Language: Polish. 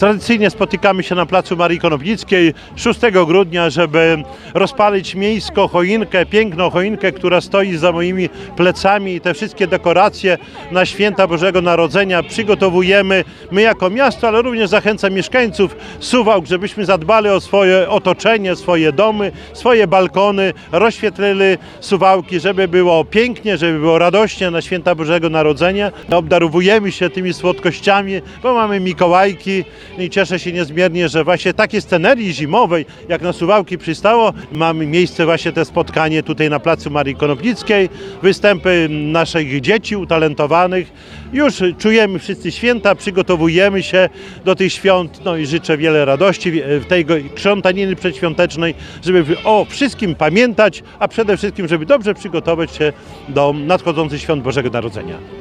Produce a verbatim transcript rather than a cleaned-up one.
Tradycyjnie spotykamy się na placu Marii Konopnickiej szóstego grudnia, żeby rozpalić miejską choinkę, piękną choinkę, która stoi za moimi plecami, i te wszystkie dekoracje na święta Bożego Narodzenia przygotowujemy my jako miasto, ale również zachęcam mieszkańców Suwałk, żebyśmy zadbali o swoje otoczenie, swoje domy, swoje balkony, rozświetlili Suwałki, żeby było pięknie, żeby było radośnie na święta Bożego Narodzenia. Obdarowujemy się tymi słodkościami, bo mamy Mikołajki i cieszę się niezmiernie, że właśnie takiej scenerii zimowej, jak na Suwałki przystało, mamy miejsce właśnie te spotkanie tutaj na placu Marii Konopnickiej, występy naszych dzieci utalentowanych. Już czujemy wszyscy święta, przygotowujemy się do tych świąt, no i życzę wiele radości w tej krzątaniny przedświątecznej, żeby o wszystkim pamiętać, a przede wszystkim, żeby dobrze przygotować się do nadchodzących świąt Bożego Narodzenia.